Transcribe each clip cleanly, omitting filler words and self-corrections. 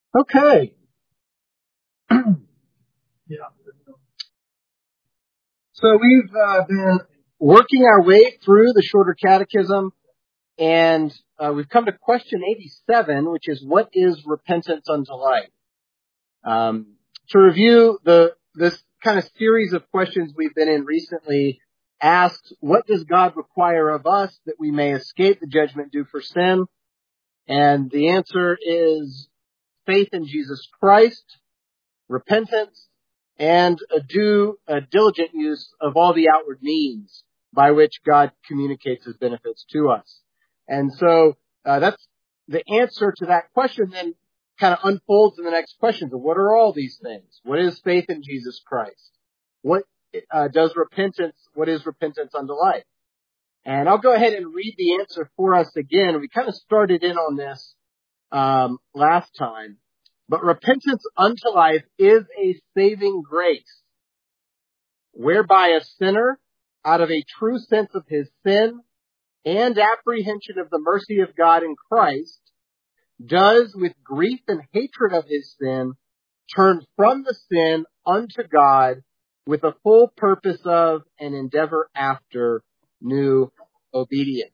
Okay. Yeah. So we've been working our way through the Shorter Catechism, and we've come to question 87, which is, what is repentance unto life? To review, this kind of series of questions we've been in recently asks, what does God require of us that we may escape the judgment due for sin? And the answer is faith in Jesus Christ, repentance, and a diligent use of all the outward means by which God communicates his benefits to us. And so that's the answer to that question then kind of unfolds in the next question. So what are all these things? What is faith in Jesus Christ? What is repentance unto life? And I'll go ahead and read the answer for us again. We kind of started in on this last time. But repentance unto life is a saving grace, whereby a sinner, out of a true sense of his sin and apprehension of the mercy of God in Christ, does, with grief and hatred of his sin, turn from the sin unto God with a full purpose of and endeavor after new obedience.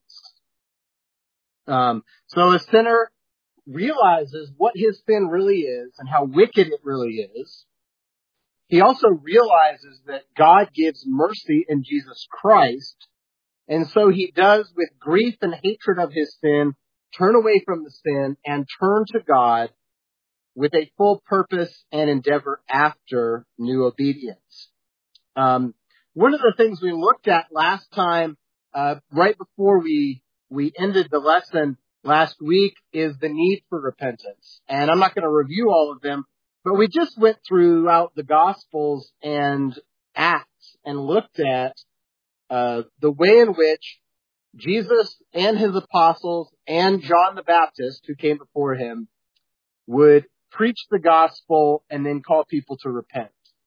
So a sinner realizes what his sin really is and how wicked it really is. He also realizes that God gives mercy in Jesus Christ. And so he does, with grief and hatred of his sin, turn away from the sin and turn to God with a full purpose and endeavor after new obedience. One of the things we looked at last time, right before we ended the lesson last week, is the need for repentance. And I'm not going to review all of them, but we just went throughout the Gospels and Acts and looked at the way in which Jesus and his apostles and John the Baptist, who came before him, would preach the gospel and then call people to repent.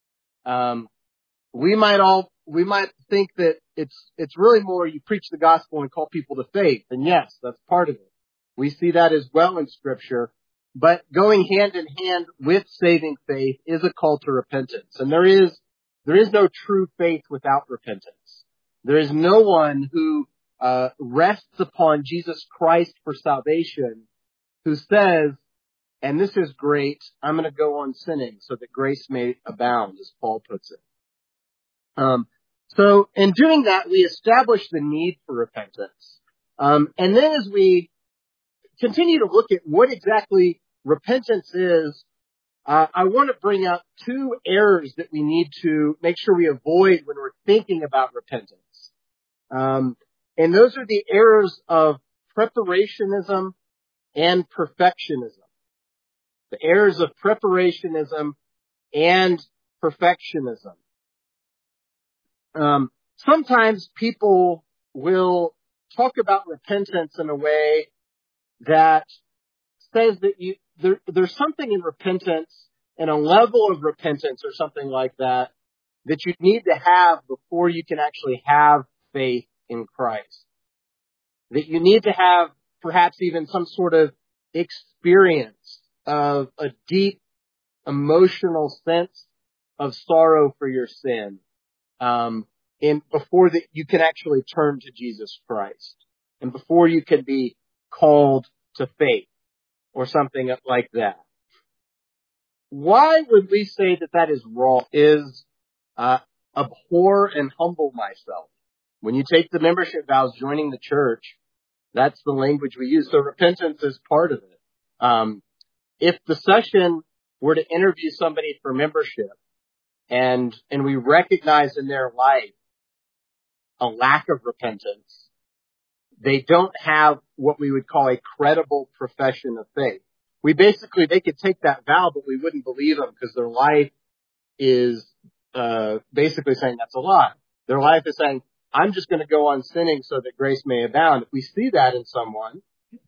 We might think that it's really more you preach the gospel and call people to faith. And yes, that's part of it. We see that as well in Scripture. But going hand in hand with saving faith is a call to repentance. And there is no true faith without repentance. There is no one who rests upon Jesus Christ for salvation who says, and this is great, I'm going to go on sinning so that grace may abound, as Paul puts it. So in doing that, we establish the need for repentance. And then as we continue to look at what exactly repentance is, I want to bring up two errors that we need to make sure we avoid when we're thinking about repentance. And those are the errors of preparationism and perfectionism. The errors of preparationism and perfectionism. Sometimes people will talk about repentance in a way that says that there's something in repentance and a level of repentance or something like that you need to have before you can actually have faith in Christ. That you need to have perhaps even some sort of experience of a deep emotional sense of sorrow for your sin, and before that you can actually turn to Jesus Christ, and before you can be called to faith or something like that. Why would we say that is wrong? Abhor and humble myself. When you take the membership vows joining the church, that's the language we use. So repentance is part of it. If the session were to interview somebody for membership and we recognize in their life a lack of repentance, they don't have what we would call a credible profession of faith. They could take that vow, but we wouldn't believe them because their life is basically saying that's a lie. Their life is saying, I'm just going to go on sinning so that grace may abound. If we see that in someone,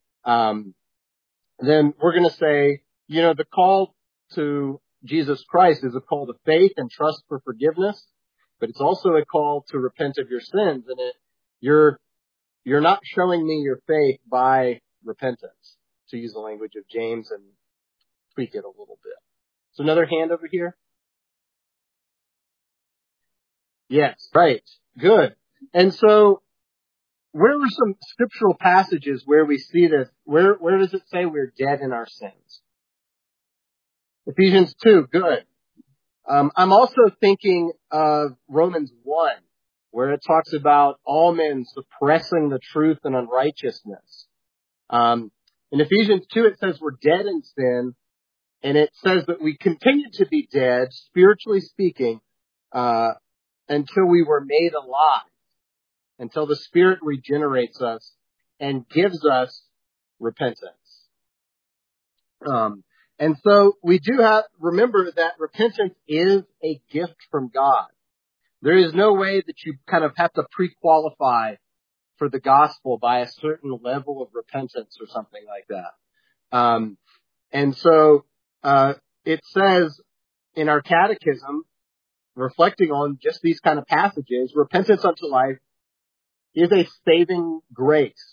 then we're going to say, the call to Jesus Christ is a call to faith and trust for forgiveness, but it's also a call to repent of your sins. And you're not showing me your faith by repentance, to use the language of James tweak it a little bit. So another hand over here. Yes, right. Good. And so where are some scriptural passages where we see this? Where does it say we're dead in our sins? Ephesians 2. Good. I'm also thinking of Romans 1, where it talks about all men suppressing the truth and unrighteousness. In Ephesians 2, it says we're dead in sin, and it says that we continue to be dead, spiritually speaking, until we were made alive, until the Spirit regenerates us and gives us repentance. And so we do remember that repentance is a gift from God. There is no way that you kind of have to pre-qualify for the gospel by a certain level of repentance or something like that. And so, it says in our catechism, reflecting on just these kind of passages, repentance unto life is a saving grace.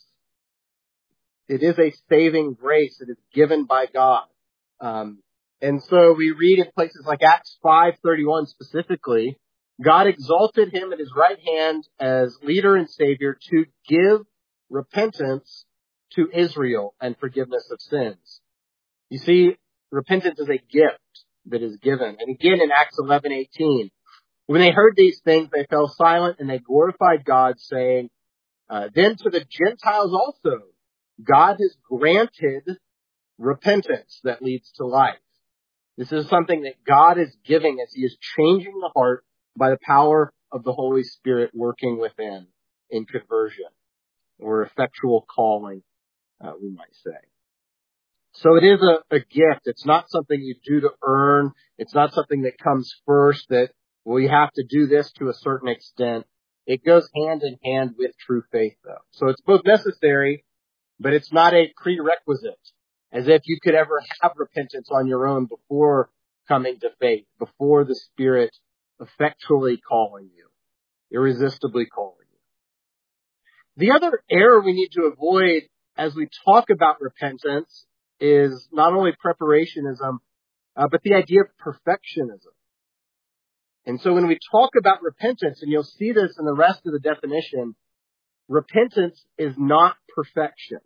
It is a saving grace that is given by God. And so we read in places like Acts 5:31 specifically, God exalted him at his right hand as leader and savior to give repentance to Israel and forgiveness of sins. You see, repentance is a gift that is given. And again in Acts 11:18, when they heard these things, they fell silent and they glorified God, saying, then to the Gentiles also, God has granted repentance that leads to life. This is something that God is giving as he is changing the heart by the power of the Holy Spirit working within in conversion or effectual calling, we might say. So it is a gift. It's not something you do to earn. It's not something that comes first that, well, you have to do this to a certain extent. It goes hand in hand with true faith, though. So it's both necessary, but it's not a prerequisite, as if you could ever have repentance on your own before coming to faith, before the Spirit effectually calling you, irresistibly calling you. The other error we need to avoid as we talk about repentance is not only preparationism, but the idea of perfectionism. And so when we talk about repentance, and you'll see this in the rest of the definition, repentance is not perfection.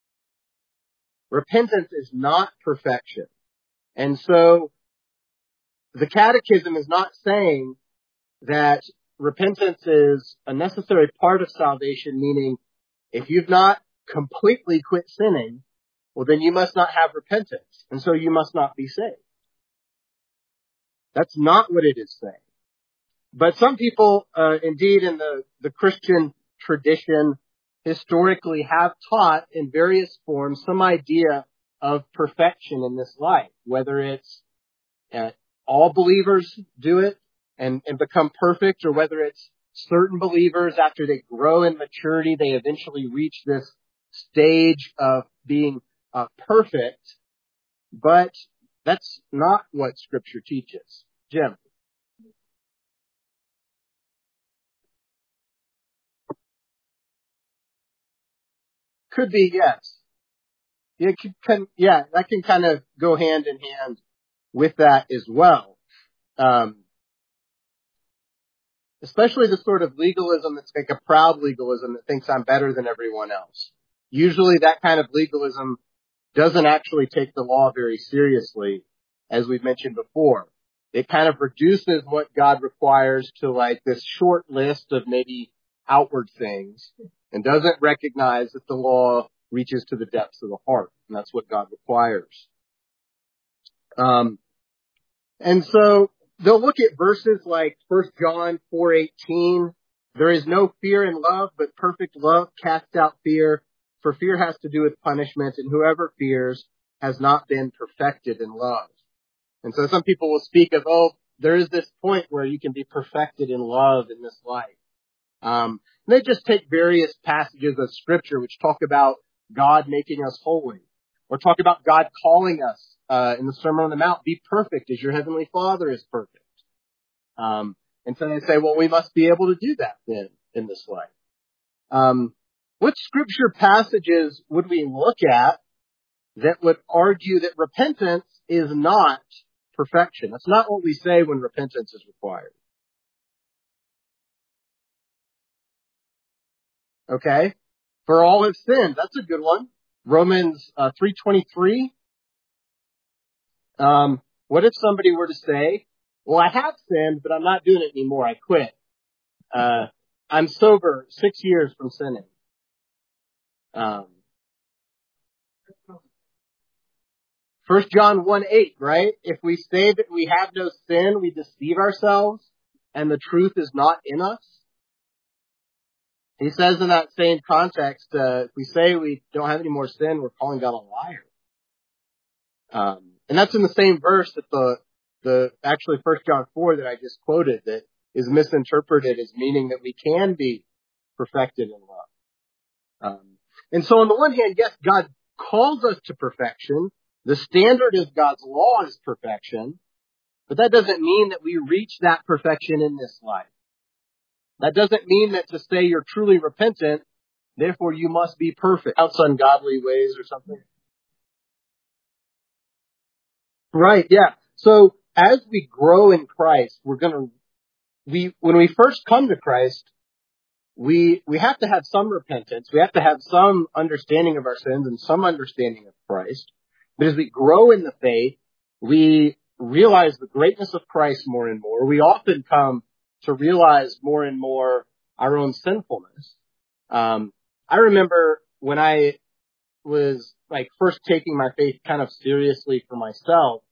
Repentance is not perfection. And so the Catechism is not saying that repentance is a necessary part of salvation, meaning if you've not completely quit sinning, well, then you must not have repentance, and so you must not be saved. That's not what it is saying. But some people, indeed, in the Christian tradition, historically have taught in various forms some idea of perfection in this life, whether it's all believers do it and become perfect, or whether it's certain believers after they grow in maturity, they eventually reach this stage of being perfect. But that's not what Scripture teaches. Jim. Could be, yes. That can kind of go hand in hand with that as well. Especially the sort of legalism that's like a proud legalism that thinks I'm better than everyone else. Usually that kind of legalism doesn't actually take the law very seriously, as we've mentioned before. It kind of reduces what God requires to like this short list of maybe outward things, and doesn't recognize that the law reaches to the depths of the heart, and that's what God requires. And so they'll look at verses like 1 John 4:18. There is no fear in love, but perfect love casts out fear, for fear has to do with punishment, and whoever fears has not been perfected in love. And so some people will speak of, there is this point where you can be perfected in love in this life. They just take various passages of Scripture which talk about God making us holy, or talk about God calling us in the Sermon on the Mount, be perfect as your heavenly Father is perfect. And so they say, well, we must be able to do that then in this life. What Scripture passages would we look at that would argue that repentance is not perfection. That's not what we say when repentance is required. Okay? For all have sinned. That's a good one. Romans 3:23. What if somebody were to say, well, I have sinned, but I'm not doing it anymore. I quit. I'm sober 6 years from sinning. 1 John 1:8, right? If we say that we have no sin, we deceive ourselves, and the truth is not in us. He says in that same context, if we say we don't have any more sin, we're calling God a liar. And that's in the same verse that the actually 1 John 4 that I just quoted that is misinterpreted as meaning that we can be perfected in love. And so on the one hand, yes, God calls us to perfection. The standard of God's law is perfection, but that doesn't mean that we reach that perfection in this life. That doesn't mean that to say you're truly repentant, therefore you must be perfect. Out ungodly ways or something. Right, yeah. So as we grow in Christ, when we first come to Christ, we have to have some repentance. We have to have some understanding of our sins and some understanding of Christ. But as we grow in the faith, we realize the greatness of Christ more and more. We often come to realize more and more our own sinfulness. I remember when I was first taking my faith kind of seriously for myself,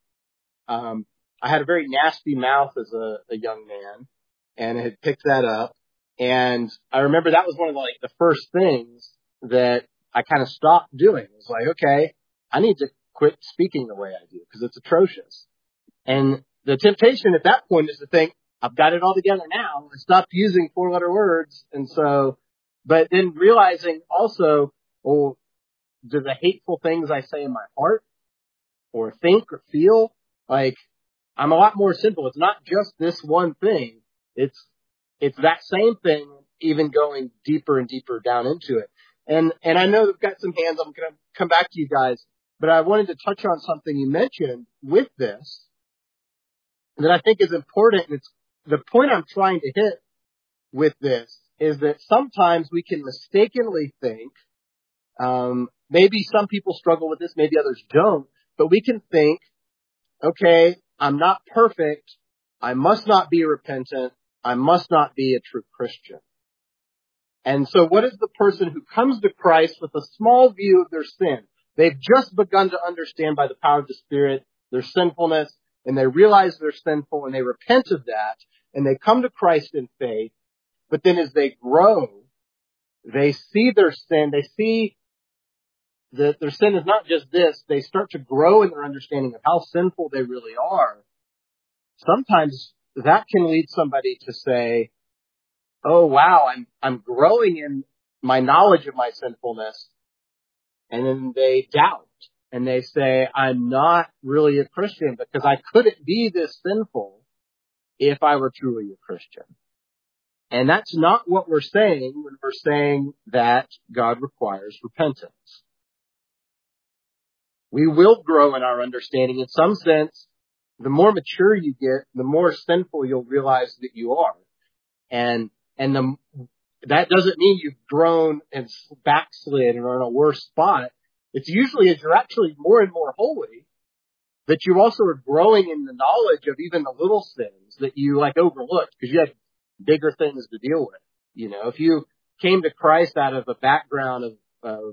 I had a very nasty mouth as a young man and had picked that up. And I remember that was one of the first things that I kind of stopped doing. It was like, okay, I need to quit speaking the way I do because it's atrocious. And the temptation at that point is to think, I've got it all together now. I stopped using 4-letter words. And so, but then realizing also, do the hateful things I say in my heart or think or feel, I'm a lot more simple. It's not just this one thing. It's that same thing, even going deeper and deeper down into it. And I know we've got some hands. I'm going to come back to you guys, but I wanted to touch on something you mentioned with this that I think is important. It's the point I'm trying to hit with this is that sometimes we can mistakenly think, maybe some people struggle with this, maybe others don't, but we can think, okay, I'm not perfect. I must not be repentant. I must not be a true Christian. And so what is the person who comes to Christ with a small view of their sin? They've just begun to understand by the power of the Spirit their sinfulness, and they realize they're sinful, and they repent of that, and they come to Christ in faith. But then as they grow, they see their sin. They see that their sin is not just this. They start to grow in their understanding of how sinful they really are. Sometimes that can lead somebody to say, oh, wow, I'm growing in my knowledge of my sinfulness. And then they doubt and they say, I'm not really a Christian because I couldn't be this sinful if I were truly a Christian. And that's not what we're saying when we're saying that God requires repentance. We will grow in our understanding. In some sense, the more mature you get, the more sinful you'll realize that you are. And that doesn't mean you've grown and backslid and are in a worse spot. It's usually as you're actually more and more holy that you also are growing in the knowledge of even the little sins that you overlooked because you had bigger things to deal with. You know, if you came to Christ out of a background of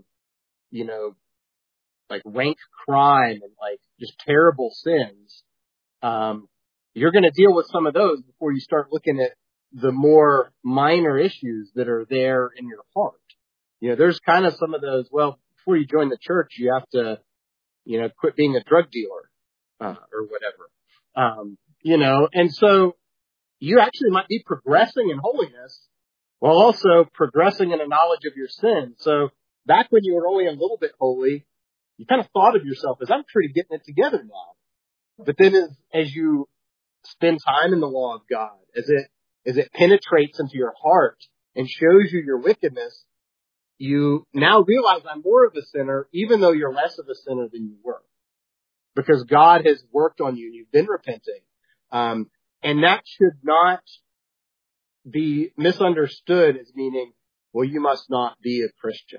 rank crime and just terrible sins, you're going to deal with some of those before you start looking at the more minor issues that are there in your heart. You know, there's kind of some of those, well, before you join the church, you have to, quit being a drug dealer, or whatever. And so you actually might be progressing in holiness while also progressing in a knowledge of your sin. So back when you were only a little bit holy, you kind of thought of yourself as, I'm pretty getting it together now. But then as you spend time in the law of God, as it penetrates into your heart and shows you your wickedness, you now realize I'm more of a sinner, even though you're less of a sinner than you were. because God has worked on you and you've been repenting. And that should not be misunderstood as meaning, well, you must not be a Christian.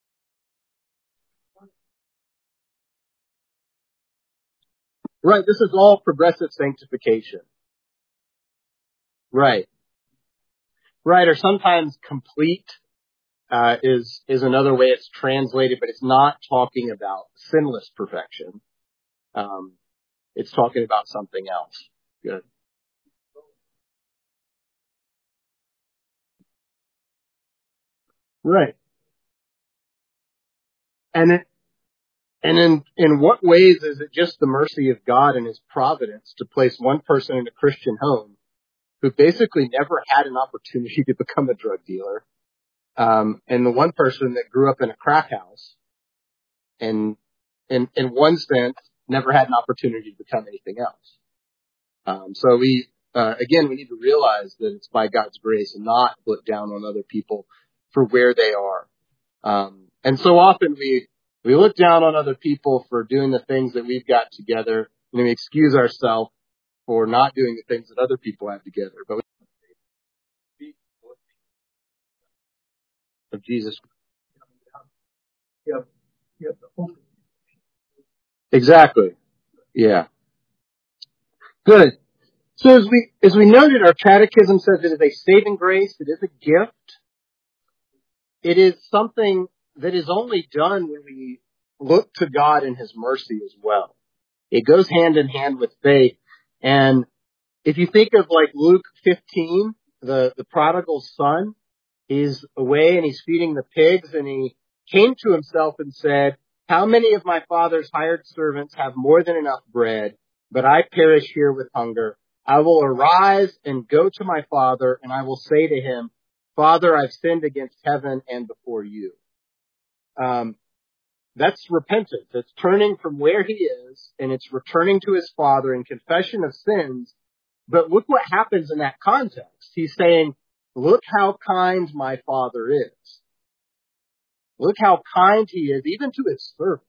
Right. This is all progressive sanctification. Right. Right. Or sometimes complete is another way it's translated, but it's not talking about sinless perfection. It's talking about something else. Good. Right. And in what ways is it just the mercy of God and His providence to place one person in a Christian home who basically never had an opportunity to become a drug dealer, and the one person that grew up in a crack house and in one sense never had an opportunity to become anything else. So we need to realize that it's by God's grace and not look down on other people for where they are. And so often we look down on other people for doing the things that we've got together, and we excuse ourselves for not doing the things that other people have together. But of Jesus. Exactly. Yeah. Good. So as we noted, our catechism says it is a saving grace. It is a gift. It is something that is only done when we look to God and His mercy as well. It goes hand in hand with faith. And if you think of like Luke 15, the prodigal son, he's away and he's feeding the pigs, and he came to himself and said, how many of my father's hired servants have more than enough bread, but I perish here with hunger? I will arise and go to my father, and I will say to him, Father, I've sinned against heaven and before you. That's repentance. It's turning from where he is, and it's returning to his father in confession of sins. But look what happens in that context. He's saying, look how kind my father is. Look how kind he is, even to his servants.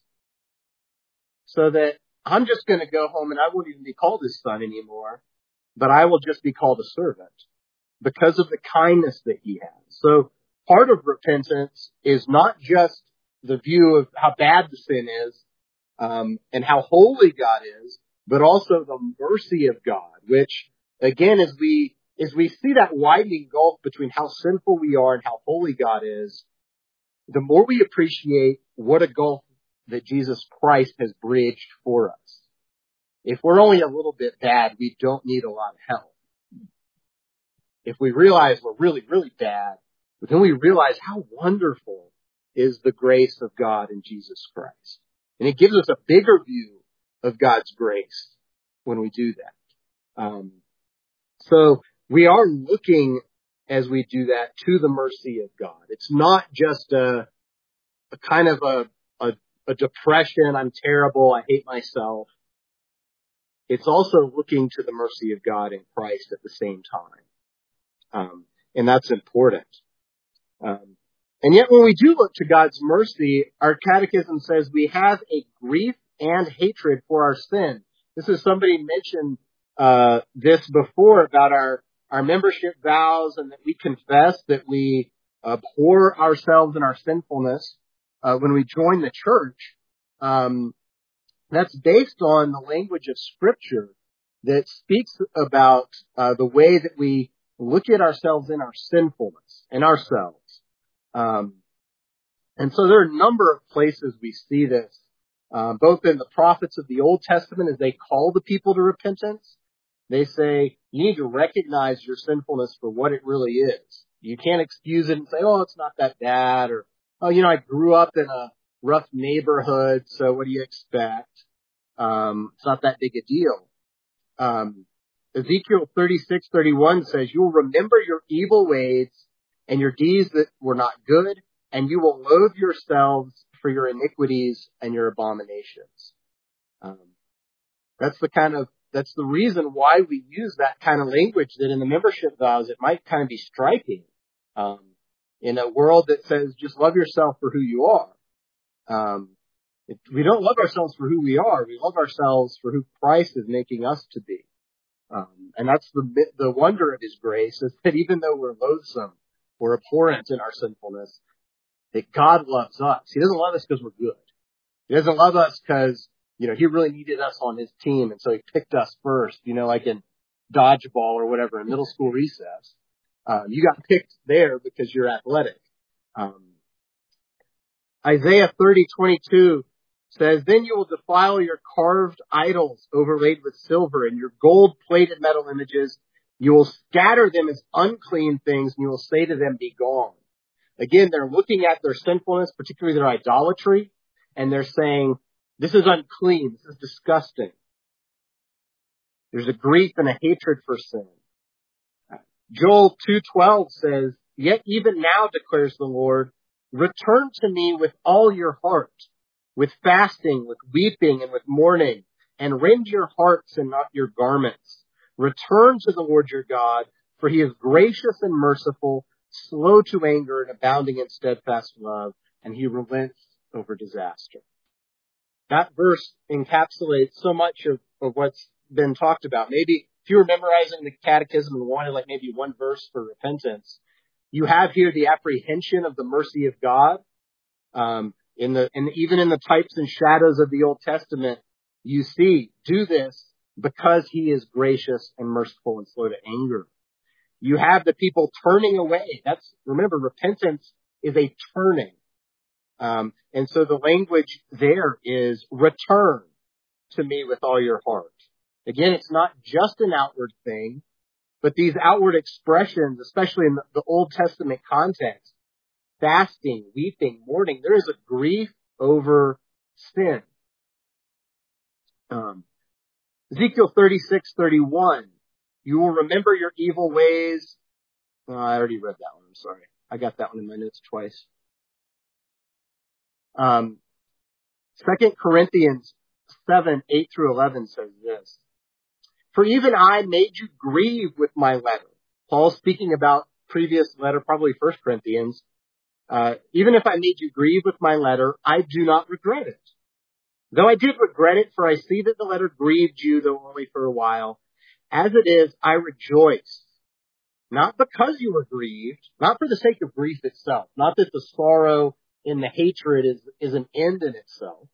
So that I'm just going to go home and I won't even be called his son anymore, but I will just be called a servant because of the kindness that he has. So part of repentance is not just the view of how bad the sin is, and how holy God is, but also the mercy of God, which again, as we see that widening gulf between how sinful we are and how holy God is, the more we appreciate what a gulf that Jesus Christ has bridged for us. If we're only a little bit bad, we don't need a lot of help. If we realize we're really, really bad, but then we realize how wonderful is the grace of God in Jesus Christ. And it gives us a bigger view of God's grace when we do that. So we are looking, as we do that, to the mercy of God. It's not just a kind of a depression, I'm terrible, I hate myself. It's also looking to the mercy of God in Christ at the same time. And that's important. And yet when we do look to God's mercy, our catechism says we have a grief and hatred for our sin. This is somebody mentioned this before about our membership vows, and that we confess that we abhor ourselves and our sinfulness when we join the church. That's based on the language of Scripture that speaks about the way that we look at ourselves in our sinfulness and ourselves. And so there are a number of places we see this, both in the prophets of the Old Testament as they call the people to repentance. They say, you need to recognize your sinfulness for what it really is. You can't excuse it and say, oh, it's not that bad, or, oh, I grew up in a rough neighborhood, so what do you expect? It's not that big a deal. Ezekiel 36:31 says, you will remember your evil ways and your deeds that were not good, and you will loathe yourselves for your iniquities and your abominations. That's the reason why we use that kind of language, that in the membership vows, it might kind of be striking. In a world that says, just love yourself for who you are. We don't love ourselves for who we are. We love ourselves for who Christ is making us to be. And that's the wonder of his grace, is that even though we're loathsome, we're abhorrent in our sinfulness, that God loves us. He doesn't love us because we're good. He doesn't love us because, he really needed us on his team, and so he picked us first, like in dodgeball or whatever, in middle school recess. You got picked there because you're athletic. Isaiah 30:22 says, "Then you will defile your carved idols overlaid with silver and your gold-plated metal images. You will scatter them as unclean things, and you will say to them, 'Be gone.'" Again, they're looking at their sinfulness, particularly their idolatry, and they're saying, "This is unclean. This is disgusting." There's a grief and a hatred for sin. Joel 2:12 says, "Yet even now, declares the Lord, return to me with all your heart, with fasting, with weeping, and with mourning, and rend your hearts and not your garments. Return to the Lord your God, for he is gracious and merciful, slow to anger and abounding in steadfast love, and he relents over disaster." That verse encapsulates so much of what's been talked about. Maybe if you were memorizing the catechism and wanted maybe one verse for repentance, you have here the apprehension of the mercy of God. Even in the types and shadows of the Old Testament, you see, do this because he is gracious and merciful and slow to anger. You have the people turning away. Remember, repentance is a turning. And so the language there is return to me with all your heart. Again, it's not just an outward thing, but these outward expressions, especially in the Old Testament context, fasting, weeping, mourning, there is a grief over sin. Ezekiel 36:31, "You will remember your evil ways." I already read that one. I'm sorry. I got that one in my notes twice. 2 Corinthians 7:8-11 says this, "For even I made you grieve with my letter." Paul speaking about previous letter, probably 1 Corinthians. "Even if I made you grieve with my letter, I do not regret it. Though I did regret it, for I see that the letter grieved you, though only for a while. As it is, I rejoice, not because you were grieved, not for the sake of grief itself, not that the sorrow and the hatred is an end in itself,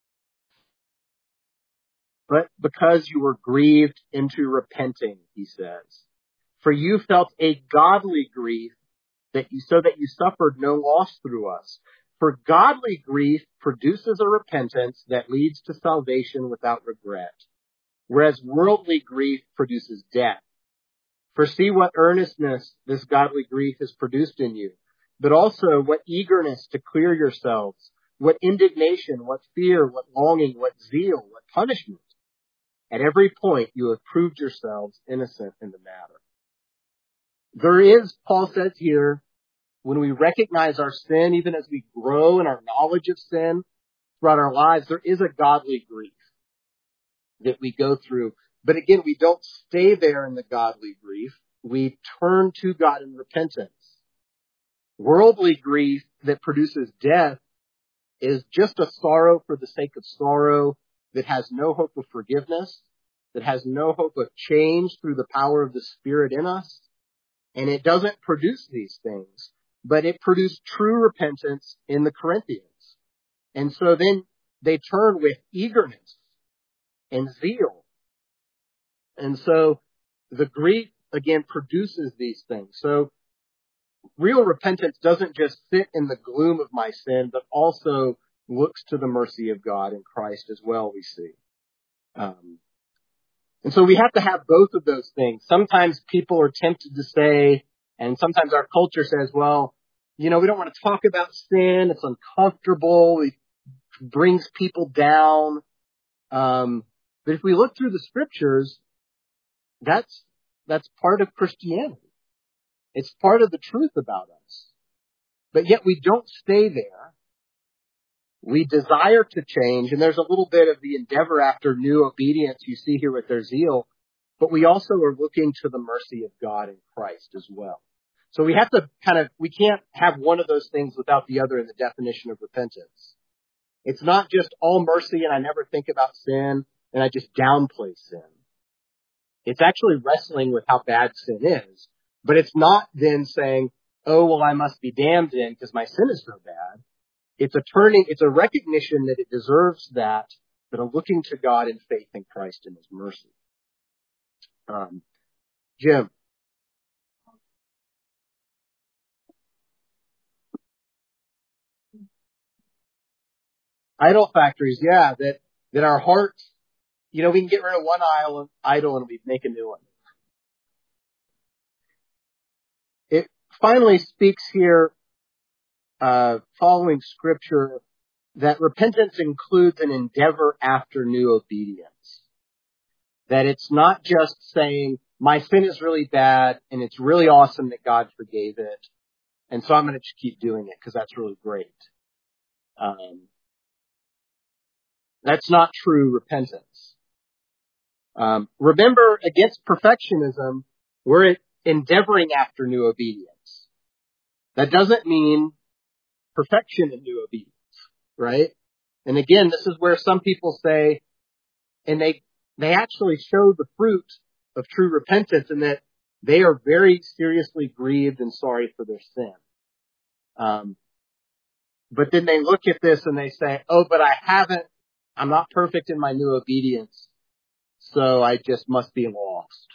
but because you were grieved into repenting," he says. "For you felt a godly grief, so that you suffered no loss through us. For godly grief produces a repentance that leads to salvation without regret, whereas worldly grief produces death. For see what earnestness this godly grief has produced in you, but also what eagerness to clear yourselves, what indignation, what fear, what longing, what zeal, what punishment. At every point you have proved yourselves innocent in the matter." There is, Paul says here, when we recognize our sin, even as we grow in our knowledge of sin throughout our lives, there is a godly grief that we go through. But again, we don't stay there in the godly grief. We turn to God in repentance. Worldly grief that produces death is just a sorrow for the sake of sorrow that has no hope of forgiveness, that has no hope of change through the power of the Spirit in us. And it doesn't produce these things, but it produced true repentance in the Corinthians. And so then they turn with eagerness and zeal. And so the grief, again, produces these things. So real repentance doesn't just sit in the gloom of my sin, but also looks to the mercy of God in Christ as well, we see. And so we have to have both of those things. Sometimes people are tempted to say, and sometimes our culture says, well, we don't want to talk about sin. It's uncomfortable. It brings people down. But if we look through the scriptures, that's part of Christianity. It's part of the truth about us. But yet we don't stay there. We desire to change, and there's a little bit of the endeavor after new obedience you see here with their zeal, but we also are looking to the mercy of God in Christ as well. So we have to we can't have one of those things without the other in the definition of repentance. It's not just all mercy and I never think about sin and I just downplay sin. It's actually wrestling with how bad sin is. But it's not then saying, oh, well, I must be damned in because my sin is so bad. It's a recognition that it deserves that, but a looking to God in faith in Christ and His mercy. Jim. Idol factories, yeah, that our hearts, we can get rid of one idol and we make a new one. It finally speaks here, following Scripture, that repentance includes an endeavor after new obedience. That it's not just saying, my sin is really bad and it's really awesome that God forgave it, and so I'm going to just keep doing it because that's really great. That's not true repentance. Remember, against perfectionism, we're endeavoring after new obedience. That doesn't mean perfection in new obedience, right? And again, this is where some people say, and they actually show the fruit of true repentance in that they are very seriously grieved and sorry for their sin. But then they look at this and they say, oh, but I'm not perfect in my new obedience, so I just must be lost.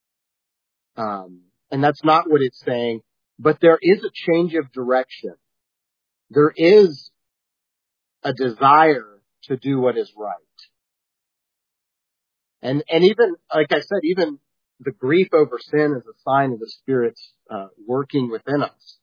And that's not what it's saying, but there is a change of direction. There is a desire to do what is right. And even, like I said, even the grief over sin is a sign of the Spirit's working within us.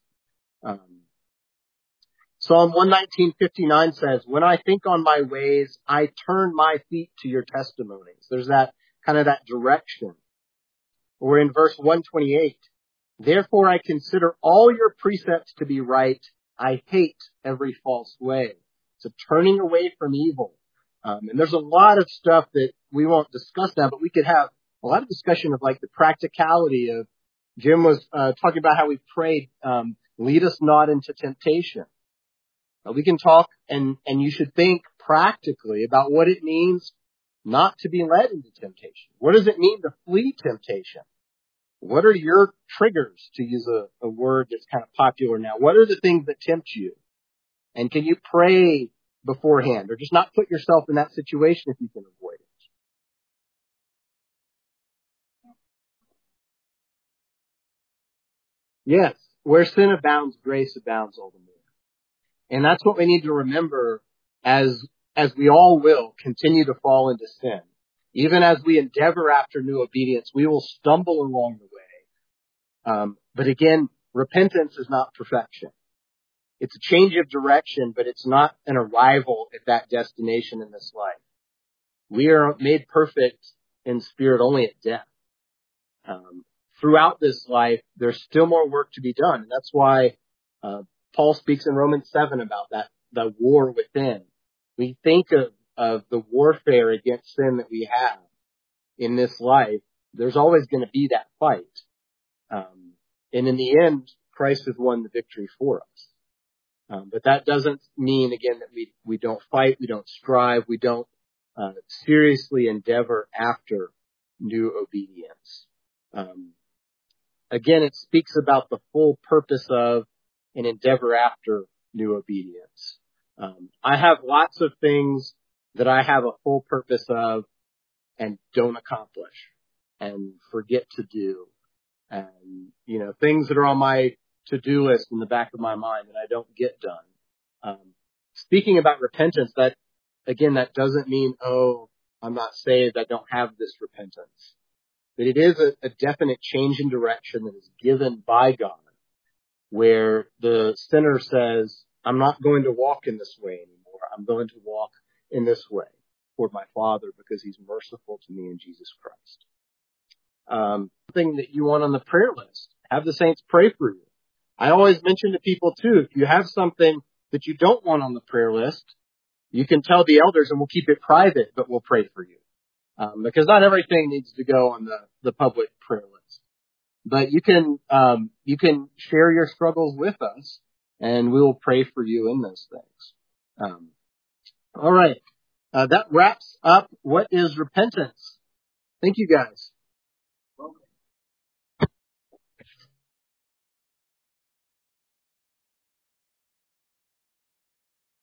Psalm 119:59 says, when I think on my ways, I turn my feet to your testimonies. There's that kind of that direction. Or in verse 128, therefore I consider all your precepts to be right. I hate every false way. It's a turning away from evil. And there's a lot of stuff that we won't discuss now, but we could have a lot of discussion of like the practicality of, Jim was talking about how we prayed, lead us not into temptation. We can talk and you should think practically about what it means not to be led into temptation. What does it mean to flee temptation? What are your triggers, to use a word that's kind of popular now? What are the things that tempt you? And can you pray beforehand or just not put yourself in that situation if you can avoid it? Yes, where sin abounds, grace abounds all the more. And that's what we need to remember as we all will continue to fall into sin. Even as we endeavor after new obedience, we will stumble along the way. But again, repentance is not perfection. It's a change of direction, but it's not an arrival at that destination in this life. We are made perfect in spirit only at death. Throughout this life, there's still more work to be done. And that's why Paul speaks in Romans 7 about the war within. We think of the warfare against sin that we have in this life. There's always going to be that fight. And in the end, Christ has won the victory for us. But that doesn't mean, again, that we don't fight, we don't strive, we don't seriously endeavor after new obedience. Again, it speaks about the full purpose of an endeavor after new obedience. I have lots of things that I have a full purpose of and don't accomplish and forget to do. And, things that are on my to-do list in the back of my mind that I don't get done. Speaking about repentance, that doesn't mean, oh, I'm not saved, I don't have this repentance. But it is a definite change in direction that is given by God, where the sinner says, I'm not going to walk in this way anymore. I'm going to walk in this way toward my Father because He's merciful to me in Jesus Christ. Something that you want on the prayer list, have the saints pray for you. I always mention to people too, if you have something that you don't want on the prayer list, you can tell the elders and we'll keep it private, but we'll pray for you. Because not everything needs to go on the public prayer list. But you can share your struggles with us and we will pray for you in those things. All right. That wraps up what is repentance. Thank you, guys.